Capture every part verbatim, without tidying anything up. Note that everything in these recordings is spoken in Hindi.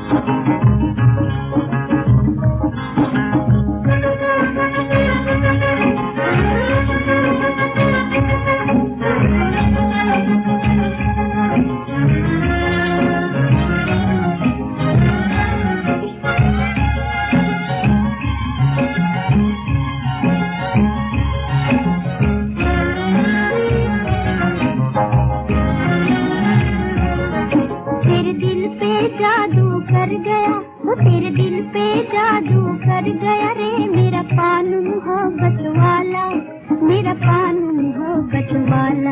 जादू कर गया, वो तेरे दिल पे जादू कर गया रे मेरा पान मोहब्बत वाला, मेरा पान मोहब्बत वाला।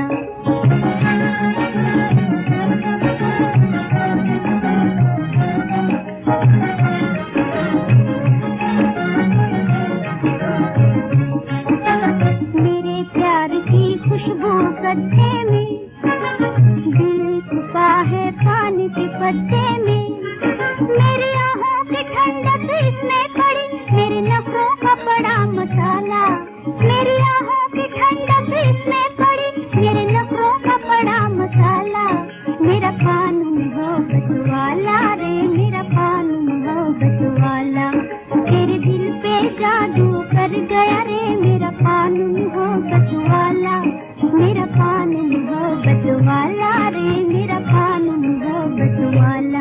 मेरे प्यार की खुशबू गड्ढे में, दिल छुपा है पानी के पत्ते में, मेरी आहों की ठंडक इसमें पड़ी, मेरे नखरों का पड़ा मसाला, मेरी आहों की ठंडक इसमें पड़ी, मेरे नखरों का पड़ा मसाला। मेरा पान मोहब्बत वाला रे मेरा पान मोहब्बत वाला, तेरे दिल पे जादू कर गया रे मेरा पान मोहब्बत वाला, मेरा पान मोहब्बत वाला रे मेरा पान मोहब्बत वाला।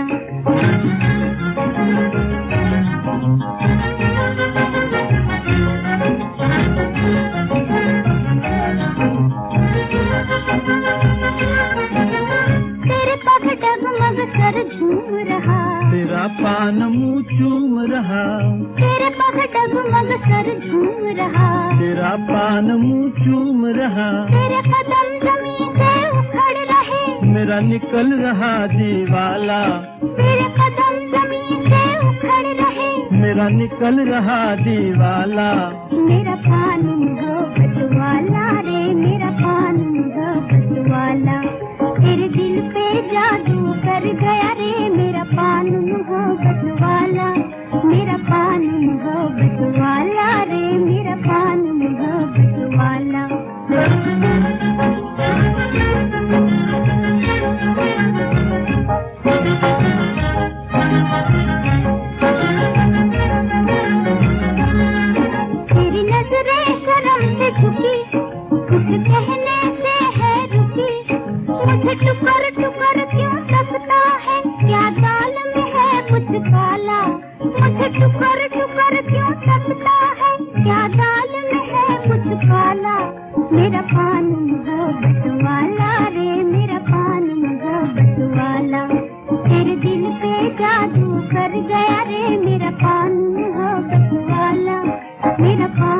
तेरे पग डगमग कर झूम रहा, तेरा पान मुँह चूम रहा, तेरे पग डगमग कर झूम रहा, तेरा पान मुँह चूम रहा, तेरे कदम जमीन से उखड़ रहे, मेरा निकल रहा दीवाला, तेरे कदम जमीन से उखड़ रहे, मेरा निकल रहा दीवाला। मेरा पान मोहब्बत वाला रे मेरा पान मोहब्बत वाला, तेरे दिल पे जादू कर गया रे मेरा पान मोहब्बत वाला, मेरा पान मोहब्बत वाला रे मेरा पान मोहब्बत वाला। तेरी नजरें शर्म से झुकी, कुछ कहने से है रुकी, मुझे टुकर टुकर क्यों तकता है, क्या दाल में है कुछ काला, मुझे टुकर टुकर क्यों तकता है, क्या दाल में है कुछ काला। मेरा पान मोहब्बत वाला रे मेरा पान मोहब्बत वाला, तेरे दिल पे जादू कर गया रे मेरा पान मोहब्बत वाला, मेरा पान